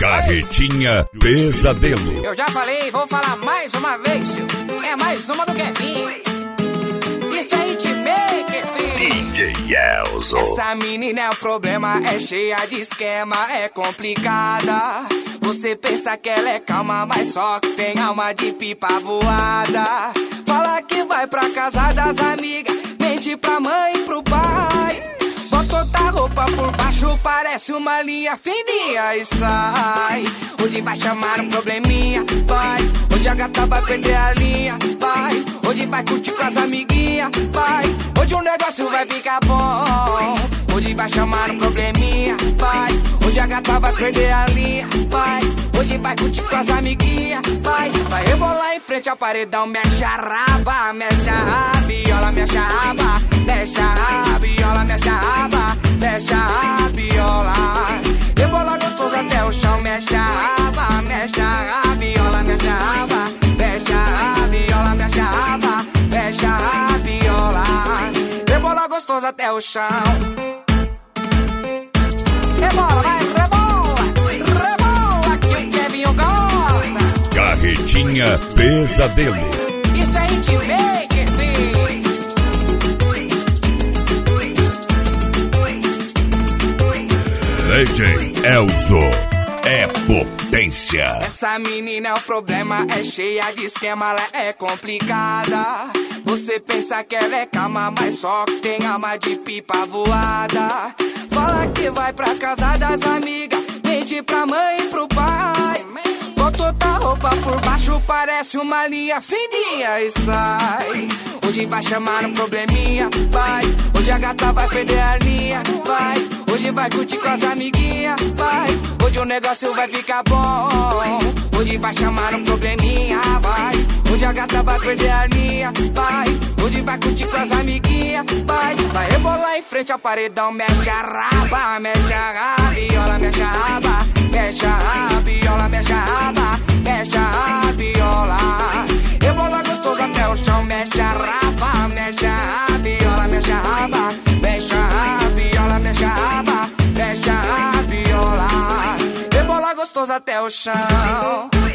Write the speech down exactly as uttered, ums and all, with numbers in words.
Carretinha Pesadelo. Eu já falei, vou falar mais uma vez, tio. É mais uma do Kevin. Isso é hitmaker, filho. D J Elzo. Essa menina é o problema, é cheia de esquema, é complicada. Você pensa que ela é calma, mas só que tem alma de pipa voada. Fala que vai pra casa das amigas, mente pra mãe e pro pai. Bota outra roupa por baixo, parece uma linha fininha e sai. Hoje vai chamar um probleminha, vai. Hoje a gata vai perder a linha, vai. Hoje vai curtir com as amiguinhas, vai. Hoje o negócio vai ficar bom. Hoje vai chamar um probleminha, vai. Hoje a gata vai perder a linha, vai. Hoje vai curtir com as amiguinhas, vai. Vai rebolar em frente ao paredão, mexe a raba, mexe a rabiola, mexe a raba, mexe a rabiola, mexe a raba, mexe a rabiola. Rebola gostoso até o chão, mexe a raba, mexe a rabiola, mexe a raba, mexe a rabiola, mexe a raba, mexe a rabiola. Rebola gostoso até o chão. Rebola, vai, rebola, rebola que o Kevin gosta. Carretinha Pesadelo. Isso é hitmaker, filho. D J Elzo é potência. Essa menina é o problema, é cheia de esquema, ela é complicada. Você pensa que ela é calma, mas só que tem alma de pipa voada. Fala que vai pra casa das amigas, mente pra mãe e pro pai. Bota outra roupa por baixo, parece uma linha fininha e sai. Hoje vai chamar um probleminha, vai. Hoje a gata vai perder a linha, vai. Hoje vai curtir com as amiguinhas, vai. Hoje o negócio vai ficar bom. Hoje vai chamar um probleminha, vai. Hoje a gata vai perder a linha, vai. Hoje vai curtir com as amiguinhas, vai. Vai rebolar em frente ao paredão, mexe a raba, mexe a rabiola, mexe a raba, mexe a rabiola, mexe a raba, mexe a rabiola. Rebola gostoso até o chão, mexe a raba, mexe a rabiola, mexe a raba, mexe a rabiola, mexe a raba, mexe a rabiola. Rebola gostoso até o chão.